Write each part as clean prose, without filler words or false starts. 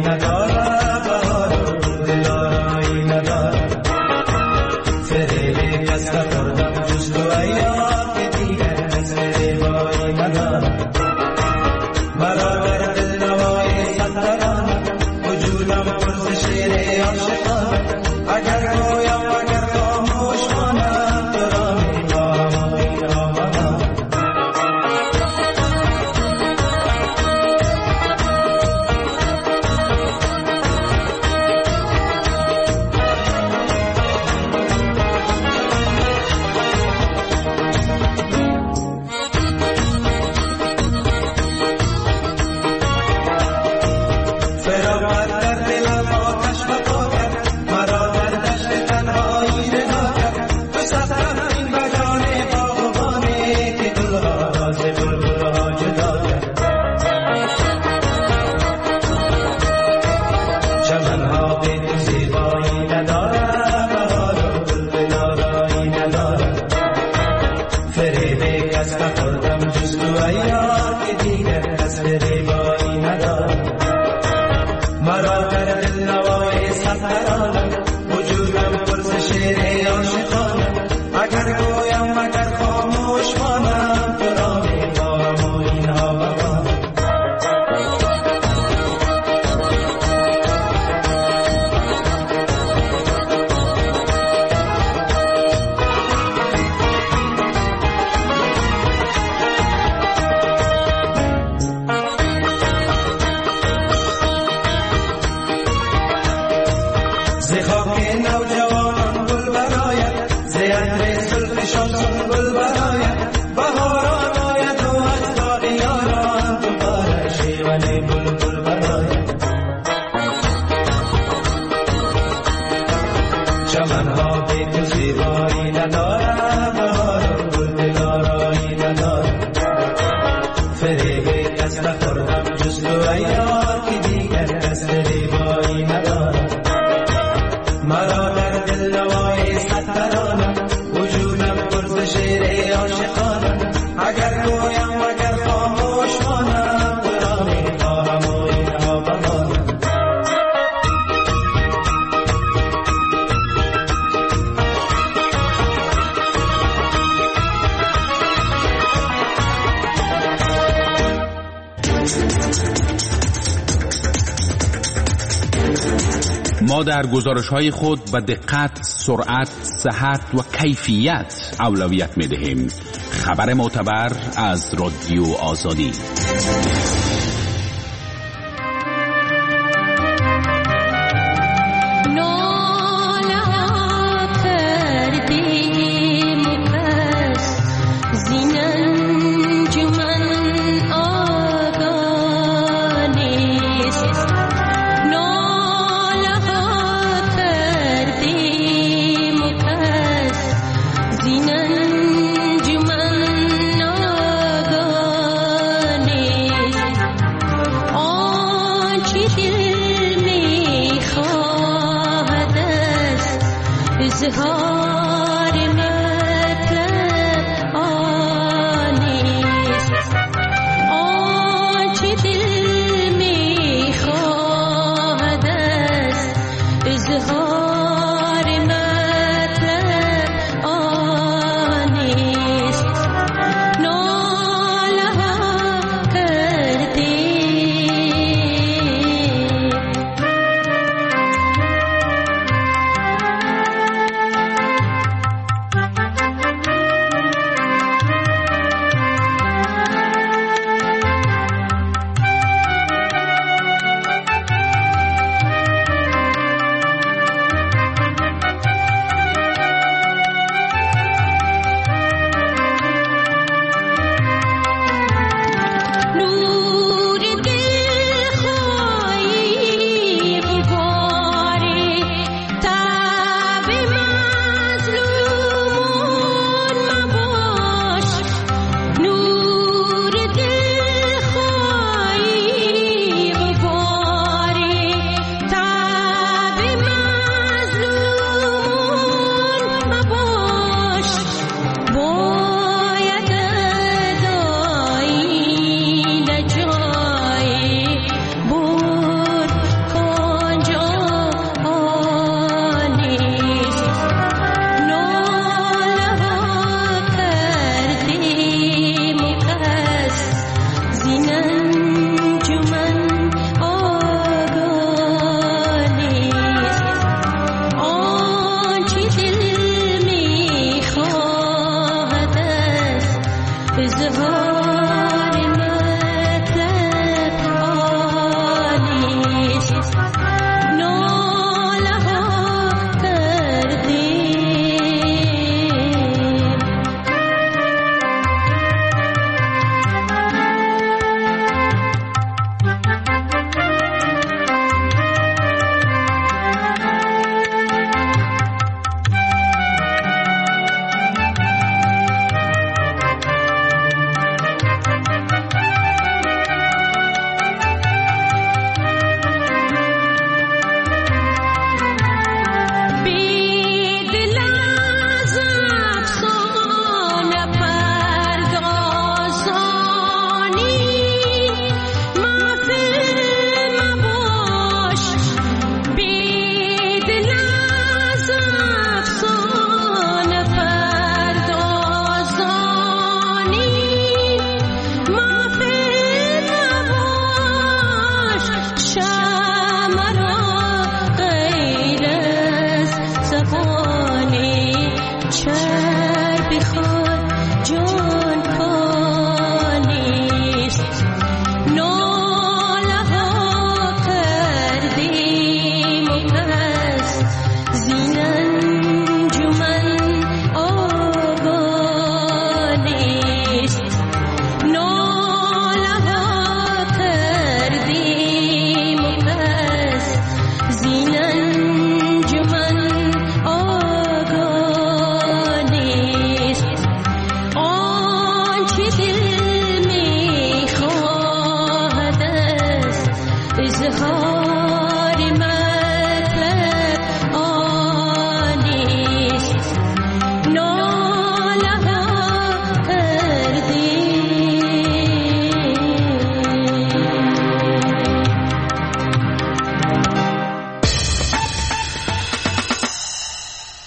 نداره بهار و دلارایی نداره فریب کس نخوردم جز تو ایام که دیگر از فریبایی نداره مرا در دل نوای ستران وجودم پر شعر عاشقان اگر گویم اگر خاموش کنم تو را میخواهم و این آمدم ما در گزارش‌های خود به دقت، سرعت، صحت و کیفیت اولویت می‌دهیم. خبر معتبر از رادیو آزادی.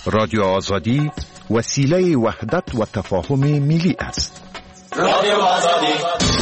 رادیو آزادی وسیله وحدت و تفاهم ملی است. رادیو آزادی.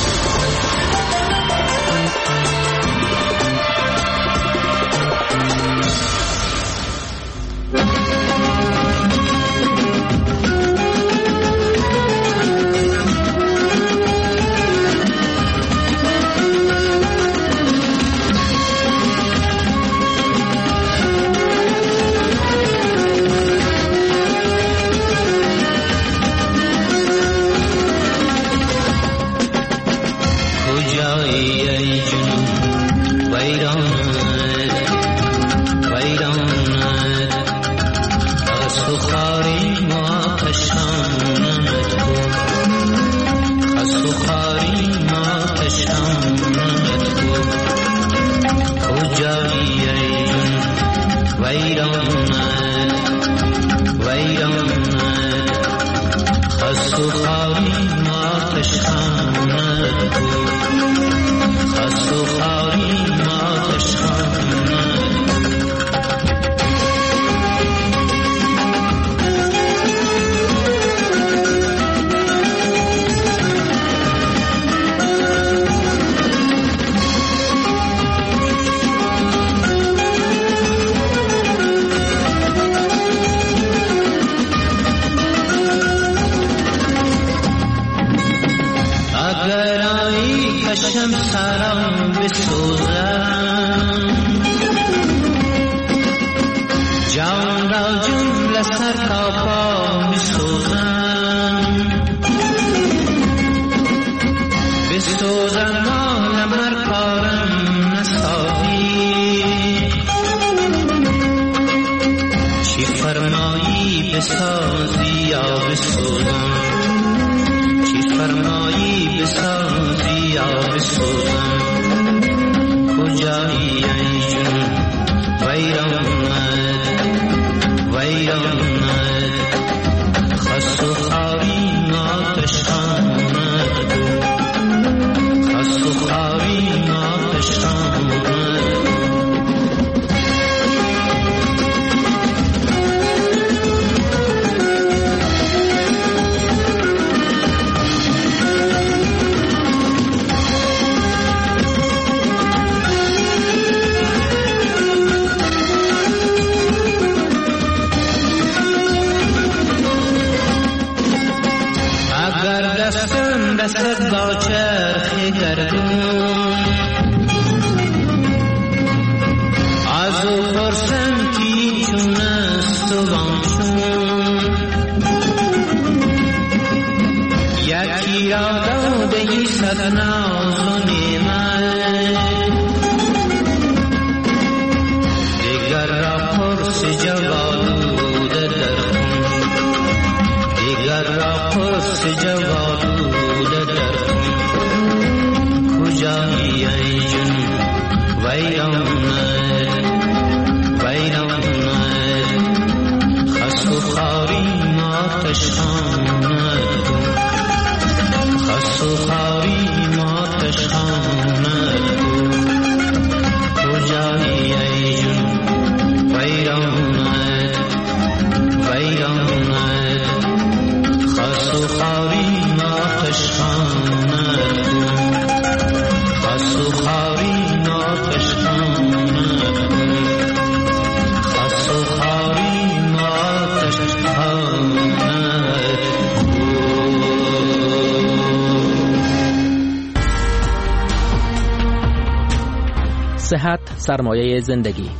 صحت سرمایه زندگی.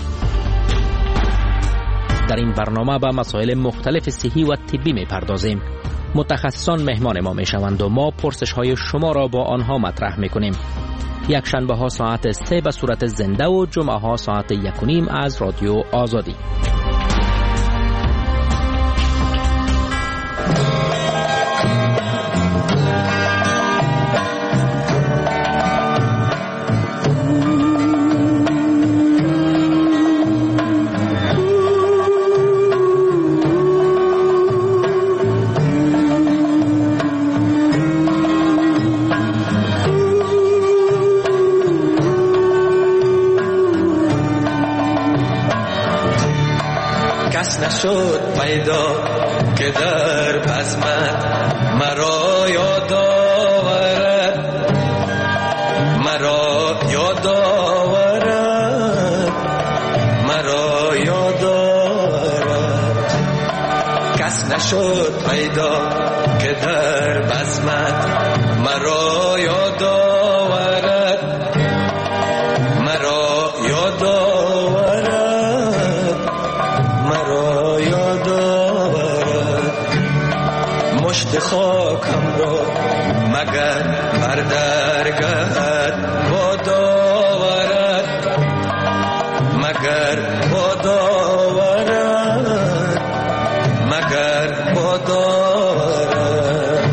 در این برنامه به مسائل مختلف صحی و طبی می‌پردازیم. متخصصان مهمان ما میشوند و ما پرسش‌های شما را با آنها مطرح می‌کنیم. یک شنبه ها ساعت 3 به صورت زنده و جمعه ها ساعت 1:30 از رادیو آزادی. کس نشد پیدا که در بزمت مرا یاد آورد، مرا یاد آورد، مرا یاد آورد. کس نشد پیدا که در بزمت مرا یاد آورد، مرا یاد آورد، مرا یاد آورد. مشت خاکم را مگر بر درگهت باد آورد، مگر باد آورد، مگر باد آورد.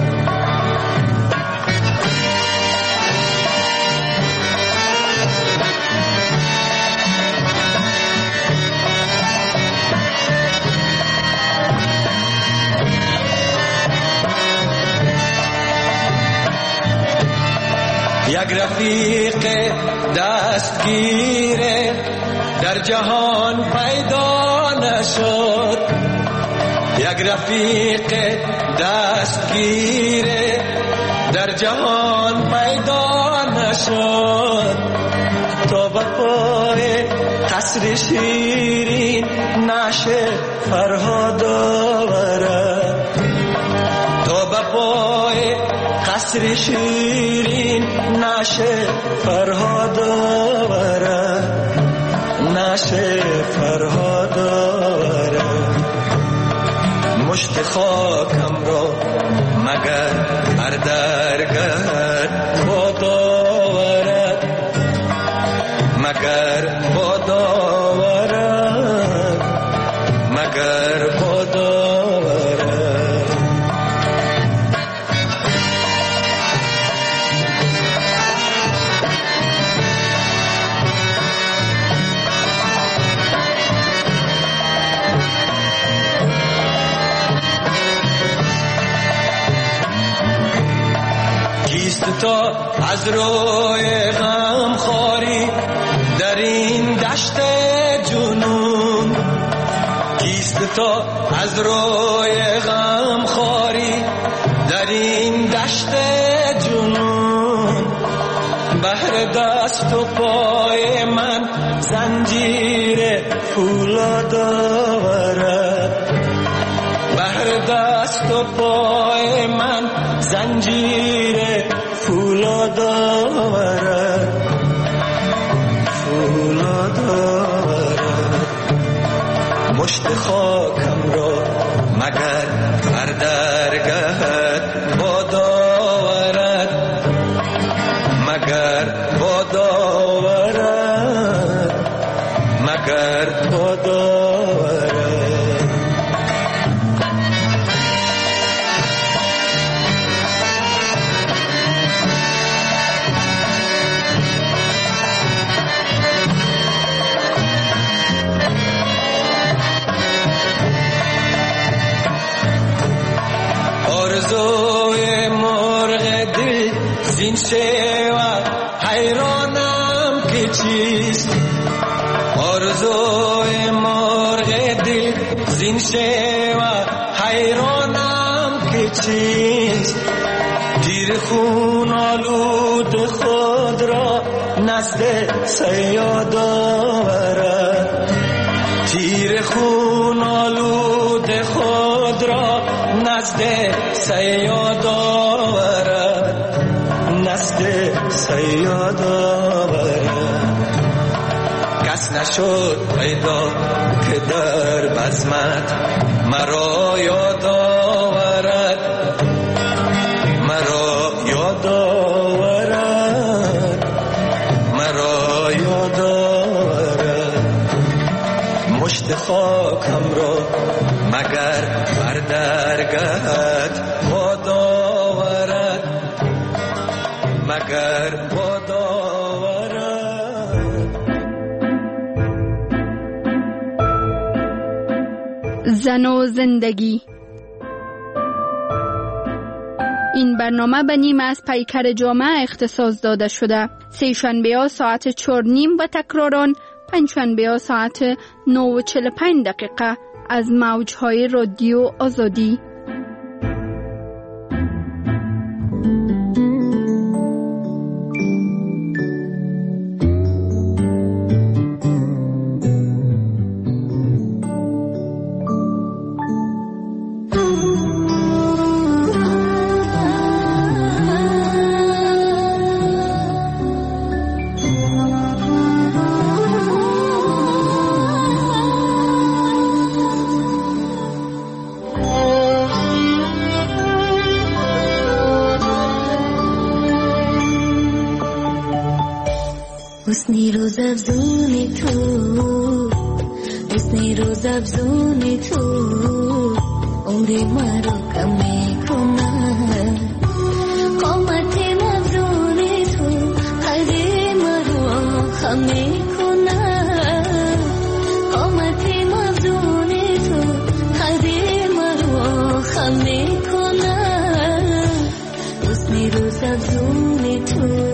یک رفیق دستگیر در جهان پیدا نشد، یک رفیق دستگیر در جهان پیدا نشد. تا به پای قصر شیرین نشه فرهاد آورد، تا به پای قصر شیرین نشه فرهاد آورد، نشه فرهاد آورد. مشت خاکم را مگر هر درگهت باد آورد، مگر باد آورد، مگر باد آورد. کیست تا از روی غم خاری در این دشت جنون، کیست تا از روی غم خاری در این دشت جنون. بهر دست و پای من زنجیر فولاد آورد، بهر دست و پای من زنجیر فولاد آورد، فولاد آورد. مشت خاکم را مگر بر درگهت باد آورد، مگر باد آورد، مگر باد آورد. آرزوی مرغ دل زین شیوه حیرانم که چیست، آرزوی مرغ دل زین شیوه حیرانم که چیست. تیر خون آلود خود را نزد صیاد آورد، تیر خون آلود خود را نزد صیاد آورد، نزد صیاد آورد. کس نشد پیدا که در بزمت مرا یاد آورد، مرا یاد آورد، مرا یاد آورد. مشت خاکم را مگر بر درگهت باد آورد، مگر باد آورد. زن و زندگی. این برنامه به نیم از پیکر جامعه اختصاص داده شده. سه‌شنبه‌ها ساعت 4:30 و تکراران پنجشنبه‌ها ساعت 9:45 از موج‌های رادیو آزادی. حسنی روز افزونی تو عمری مرا کم میکنه قامت مفزونی تو قدری مرا خم میکنه قامت مفزونی تو قدری مرا خم میکنه حسنی روز افزونی تو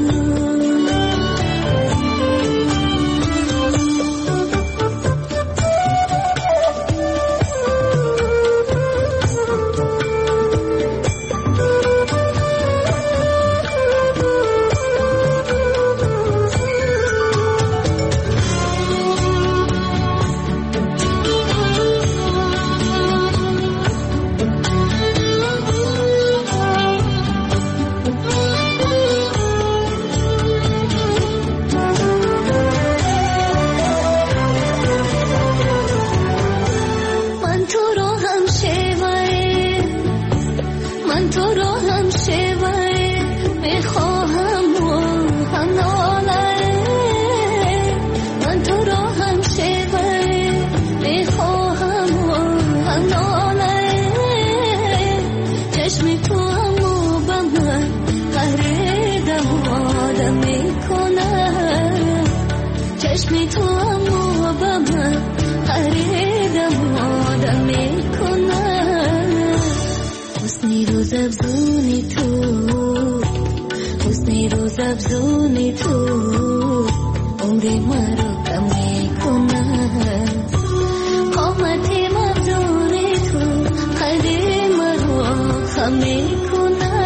افزونی تو عمری مرا کم میکنه قامت مفزونی تو قدری مرا خم میکنه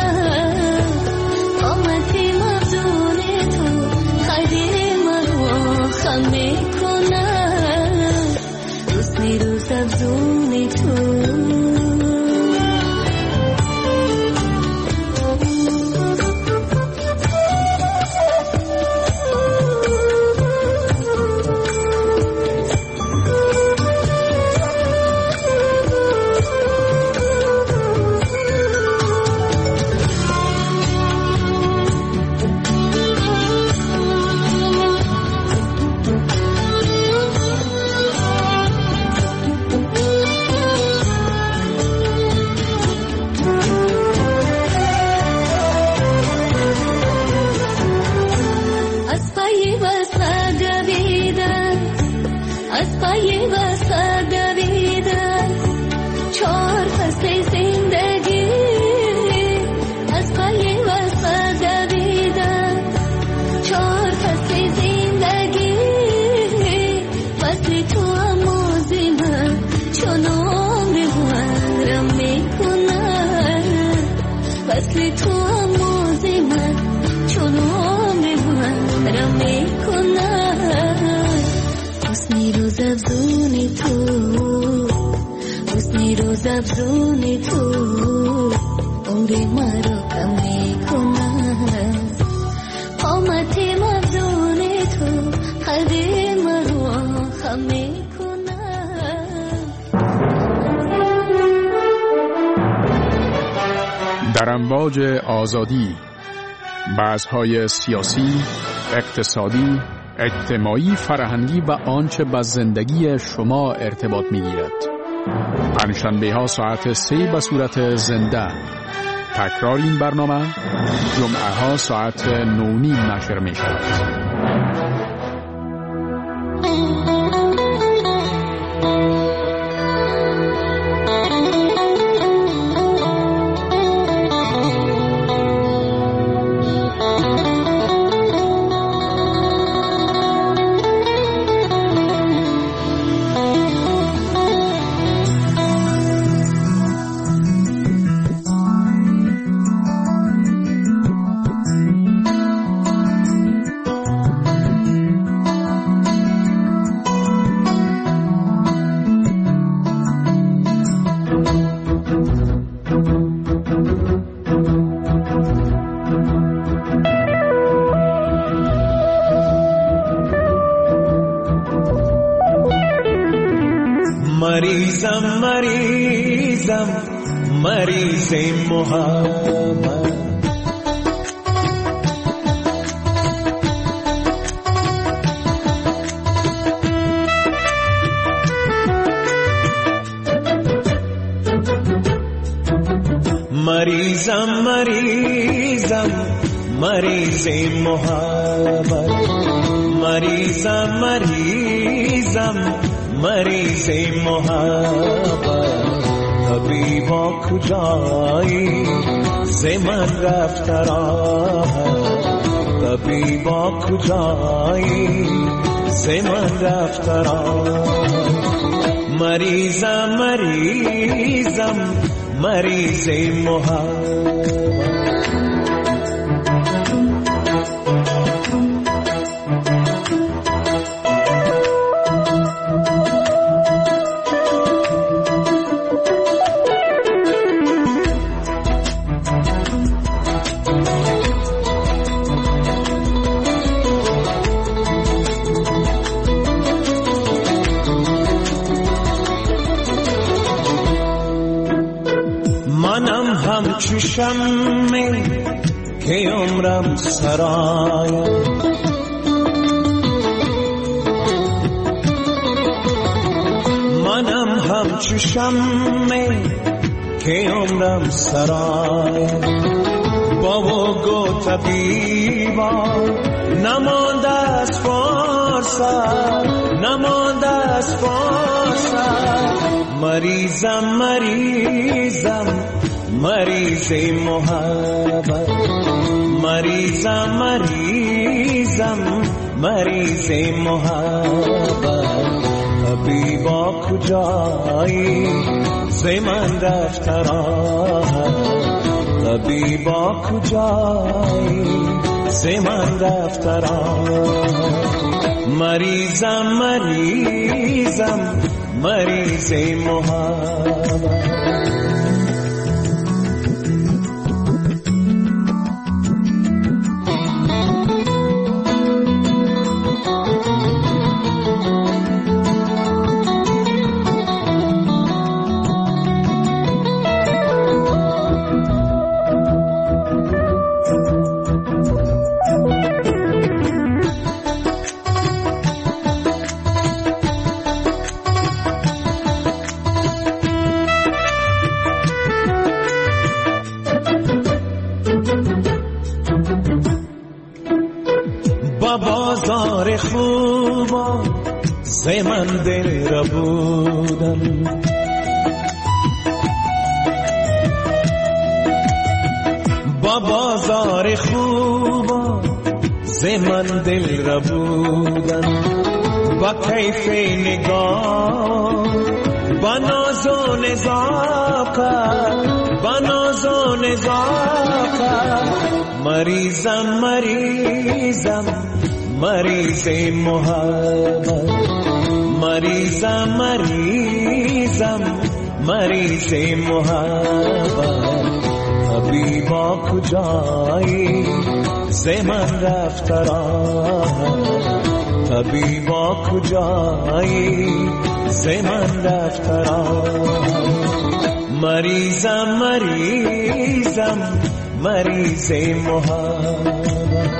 قامت مفزونی تو قدری مرا خم میکنه حسنی روز افزونی تو افزونی تو عمری مرا کم میکنه قامت مفزونی تو قدری مرا خم میکنه. در امواج آزادی بحث‌های سیاسی، اقتصادی، اجتماعی، فرهنگی و آنچه با زندگی شما ارتباط می‌گیرد. پنجشنبه‌ها ساعت 3 به صورت زنده. تکرار این برنامه جمعه‌ها ساعت 9:30 نشر می‌شود. مریضم مریضم مریض محبت مریضم مریضم مریض محبت مریضم مریضم مریض محبت طبیبا کجایی ز من رفت راحت طبیبا کجایی ز من رفت راحت مریضم مریضم مریض محبت همچو شمع که عمرم سرایم منم همچو شمع که عمرم سرایم بابا گو طبیبا نمانده از فرصت نمانده از فرصت مریضم مریضم مریض محبت مریضم مریضم مریض محبت طبیبا کجایی ز من رفت راحت طبیبا کجایی ز من رفت راحت مریضم مریضم مریض محبت بازار خوبا ز من دل ربودم با بازار خوبا ز من دل ربودم با کیف نگاه با ناز و نزاکت با ناز و نزاکت مریضم مریضم مریض محبت مریضم مریضم مریض محبت طبیبا کجایی ز من رفت راحت طبیبا کجایی ز من رفت راحت مریضم مریضم مریض محبت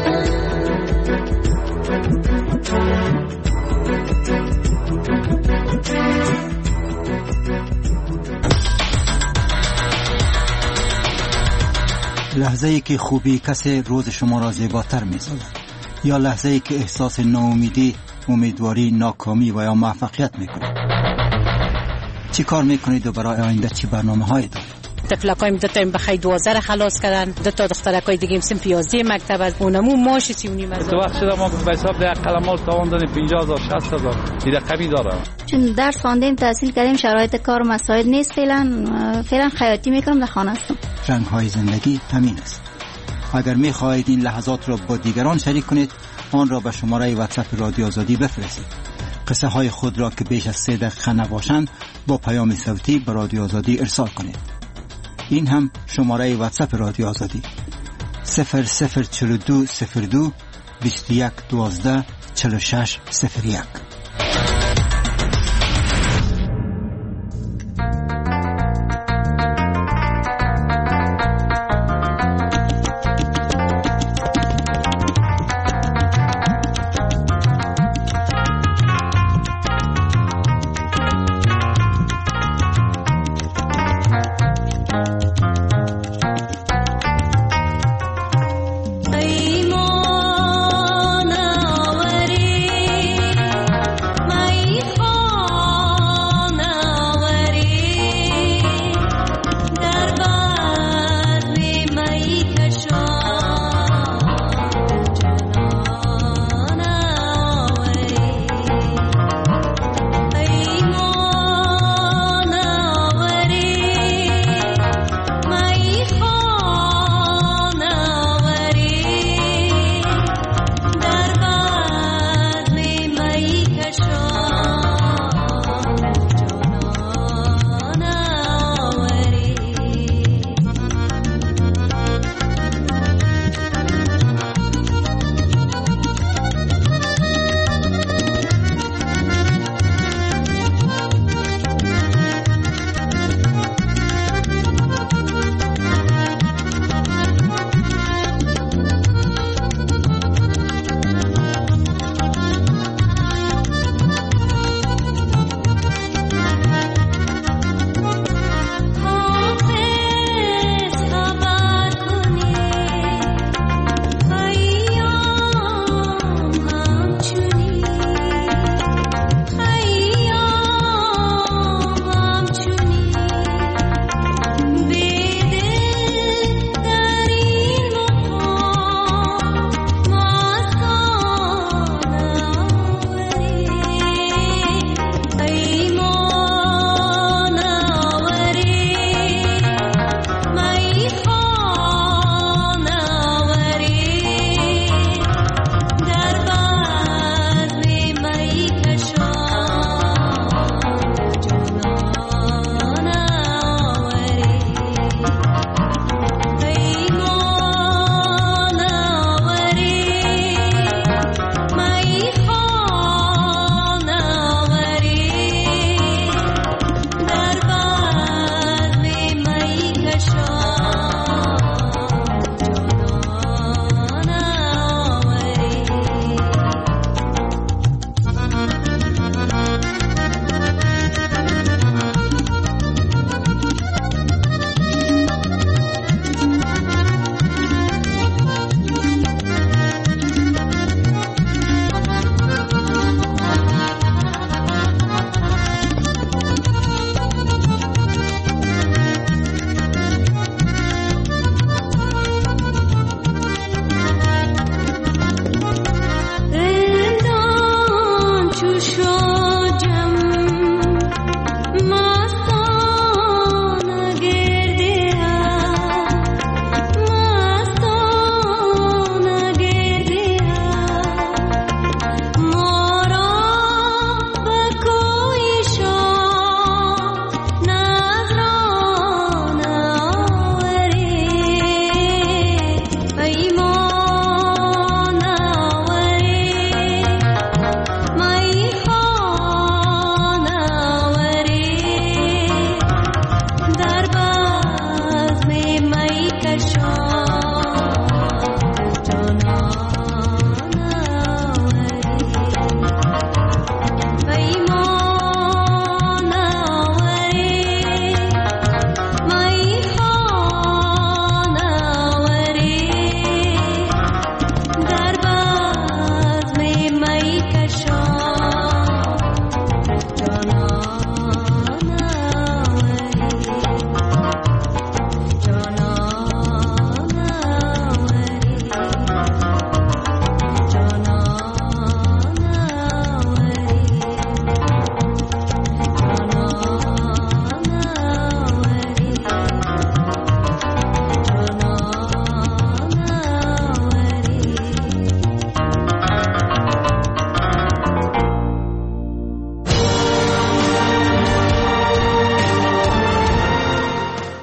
لحظه‌ای که خوبی کسی روز شما را زیباتر می‌سازد یا لحظه‌ای که احساس ناامیدی، امیدواری، ناکامی و یا موفقیت می‌کنید. چی کار می‌کنید و برای آینده چی برنامه‌هایی دارید؟ تفلکایم دو تا بخای 12 خلاص کردن، دو تا دخترکای دیگه سن 11 مکتب از اونمو ماش 39,000 تو وقت شده ما به حساب ده قلمال تاوان دادیم 50,000 60,000 دیگه قبی داره. چون درس خواندیم تحصیل کردیم شرایط کار مساعد نیست فعلا خیاطی میکنم در خانه هستم. رنگ‌های زندگی همین است. اگر می‌خواهید این لحظات را با دیگران شریک کنید آن را به شماره واتساپ رادیو آزادی بفرستید. قصه های خود را که بیش از 3 دقیقه نباشند با پیام صوتی به رادیو آزادی ارسال کنید. این هم شماره واتساپ رادیو آزادی 004202 2112 4601.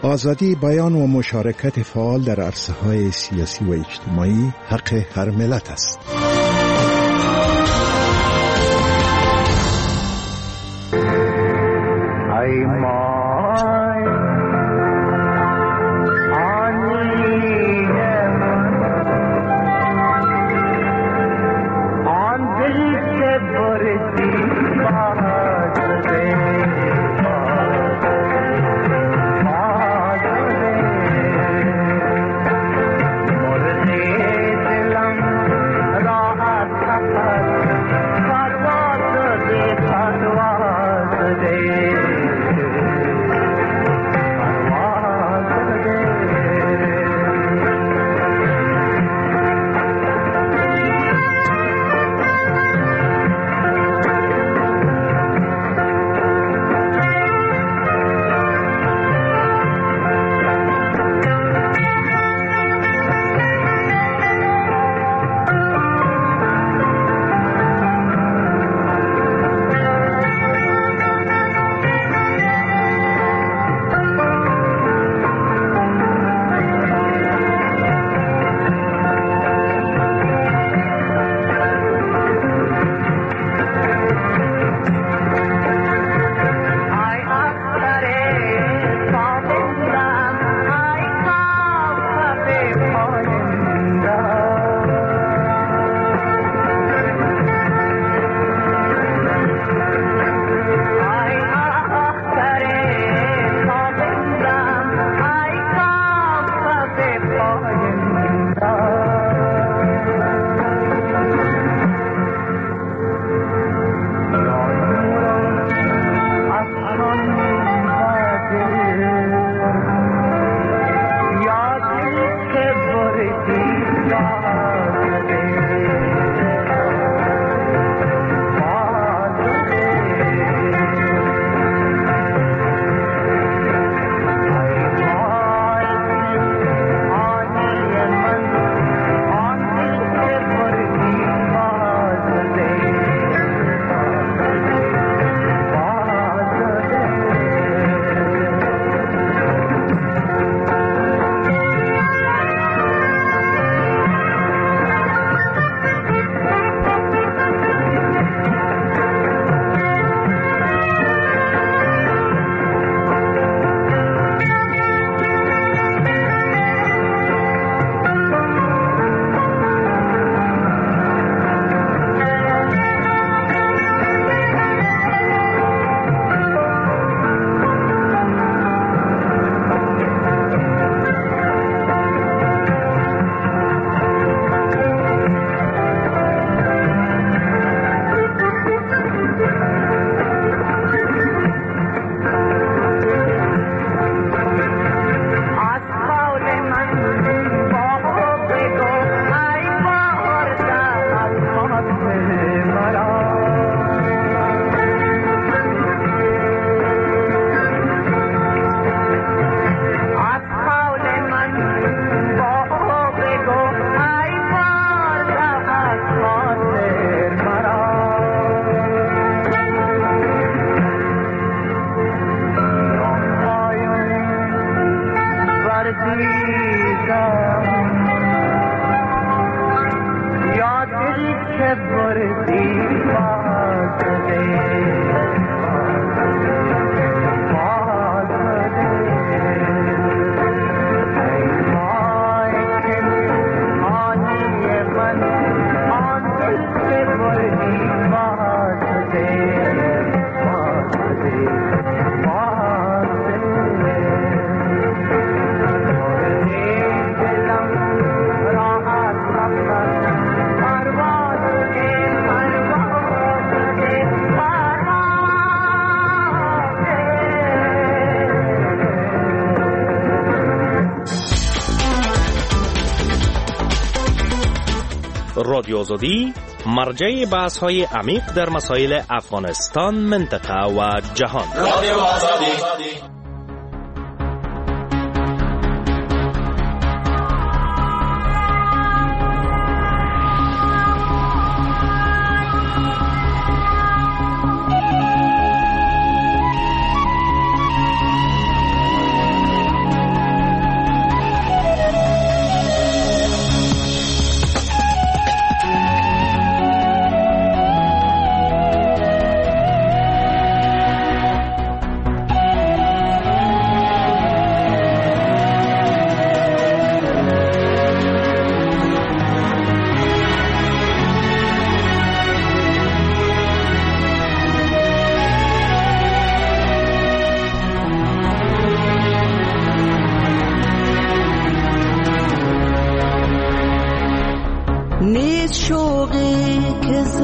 آزادی بیان و مشارکت فعال در عرصه‌های سیاسی و اجتماعی حق هر ملت است. رادیو آزادی مرجع بحث‌های عمیق در مسائل افغانستان، منطقه و جهان. رادیو آزادی.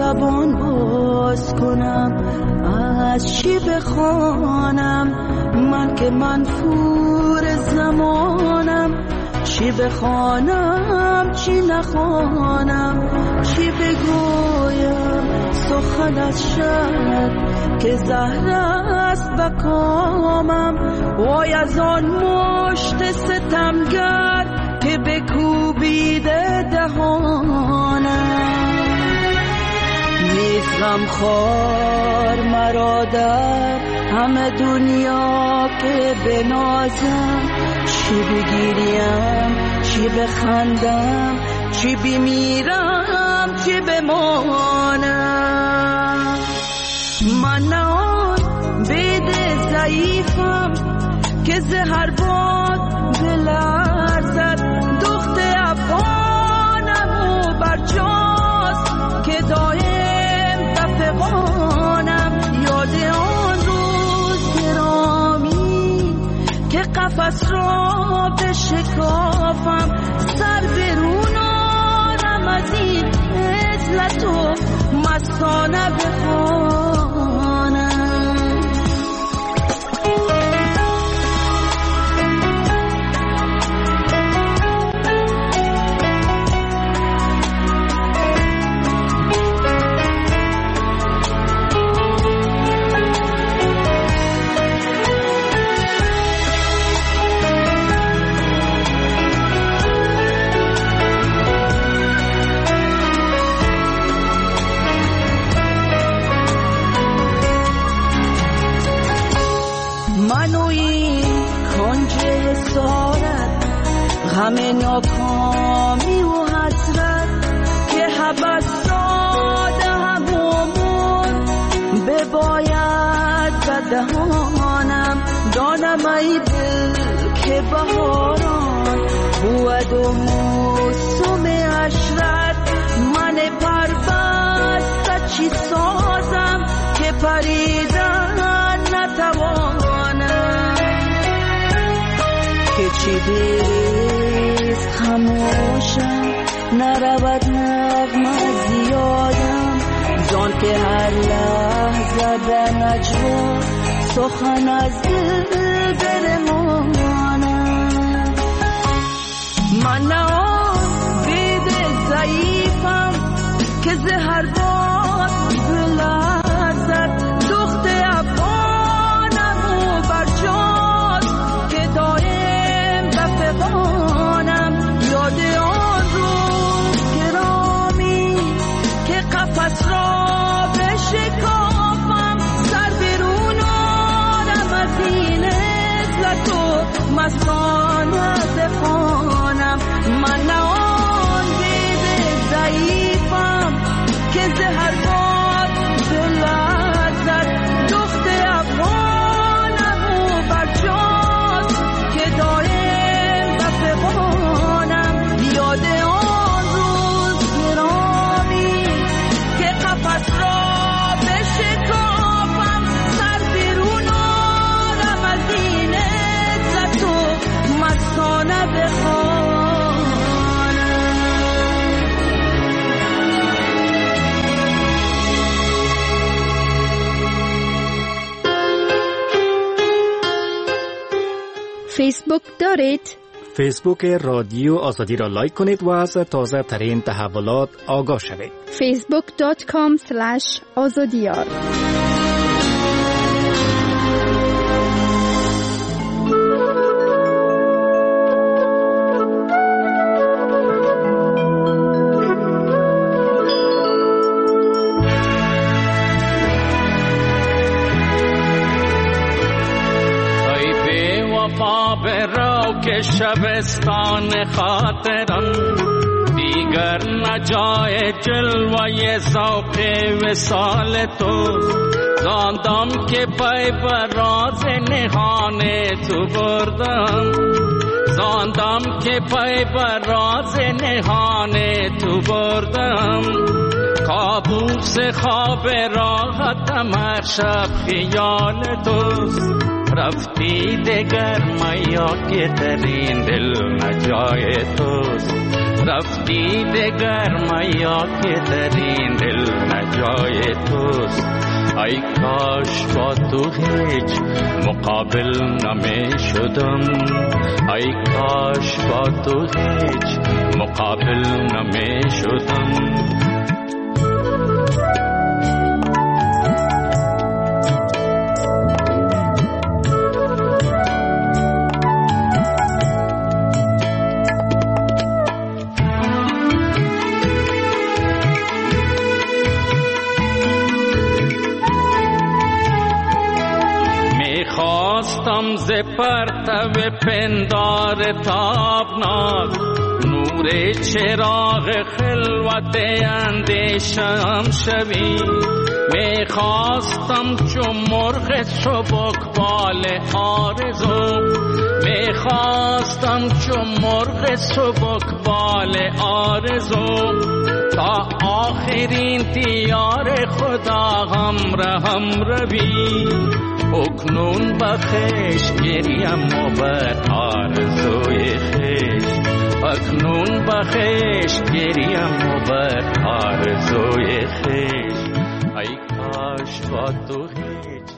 زبان باز کنم از چی بخوانم من که منفور زمانم چی بخوانم چی نخوانم چی بگویم سخن از شب که زهر است بکامم وای از آن مشت ستمگر که بکوبیده دهانم نیست غمخوار مرا در همه دنیا که بنازم چی بگیریم چی بخندم چی بمیرم چی بمانم من نه آن بید ضعیفم که زهر باد بلرزد دخت افغانم و برجاست که دایم دفقانم یاد آن روز گرامی که قفس را بشکافم سر برونانم از این عزلت و مستانه بخوانم همه ناکامی و حسرت که حبس داده همون بباید بدهانم دانم ای دل که بهاران بود و موسم عشرت من پربسته چی سازم که پریدن نتوانم که چی بیست خموشم نرود نغمه زیادم زان که هر لحظه در نجوا سخن از دل برمانم من نه آن بید ضعیفم که زهر باد بلرزد دخت افغانم و برجاست که دایم دفقانم یاد آن روز گرامی که قفس را بشکافم سر برون آرم از این عزلت و مستانه بخوانم من نه آن دید ضعیفم که زهر باد بلرزد دخت افغانم و برجاست که دایم دفقانم یاد آن روز گرامی که قفس را بشکافم سر بیرون آرم از این عزت و مستانه بخوانم فیسبوک دارید؟ فیسبوک رادیو آزادی را لایک کنید و از تازه ترین تحولات آگاه شوید. facebook.com/azadiyar که شبستان خاطرم دیگر نجای جلوه ذوق وصال تو زاندم که پای بر راز نهان تو بردم زاندم که پای بر راز نهان تو بردم کابوس خواب راحتم هر شب خیال توست رفتی دگر میا که ترین دل نجای توست رفتی دگر میا که ترین دل نجای توست ای کاش با تو هیچ مقابل نمی شدم ای کاش با تو هیچ مقابل نمی شدم خواستم ز پرتو پندار تابناک نور چراغ خلوت اندیشم شوی میخواستم چون مرغ سبکبال آرزو میخواستم چون مرغ سبکبال آرزو تا آخرین دیار خدا هم روی اکنون بخش گریم و بر آرزوی خیش اکنون بخش گریم و بر آرزوی خیش ای کاش با تو هیچ